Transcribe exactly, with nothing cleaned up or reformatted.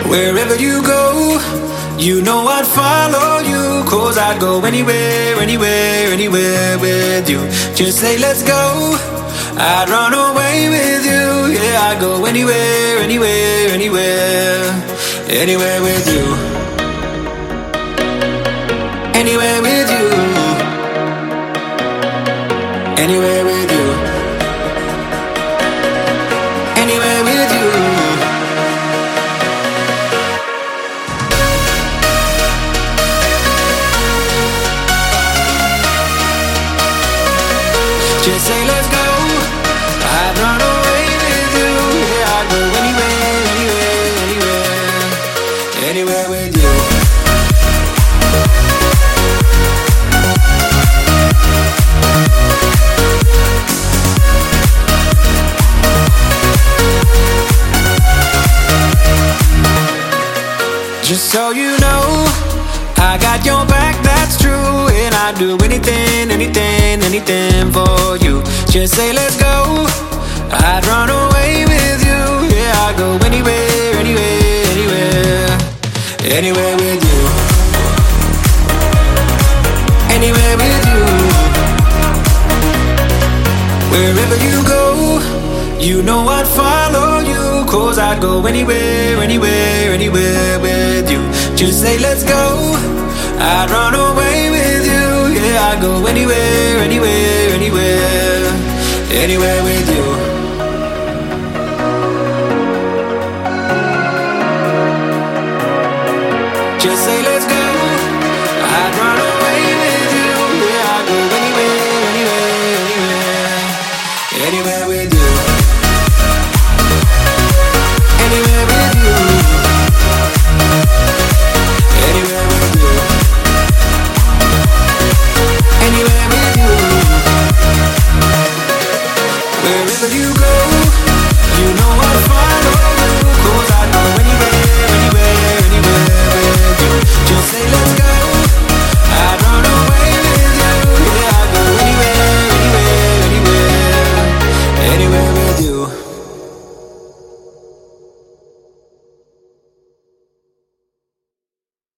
Wherever you go, you know I'd follow you. Cause I'd go anywhere, anywhere, anywhere with you. Just say let's go, I'd run away with you. Yeah, I'd go anywhere, anywhere, anywhere, anywhere with you. Anywhere with you. Anywhere with you. Anywhere with you. Just say let's go, I'd run away with you. Yeah, I'd go anywhere, anywhere, anywhere, anywhere with you. Just so you know, I got your back, that's true. And I'd do anything, anything, anything for you. Just say let's go, I'd run away with you. Yeah, I'd go anywhere, anywhere, anywhere, anywhere with you. Anywhere with you. Wherever you go, you know I'd follow you. Cause I'd go anywhere, anywhere, anywhere with you. Just say let's go, I'd run away with you. Yeah, I'd go anywhere, anywhere, anywhere, anywhere with you.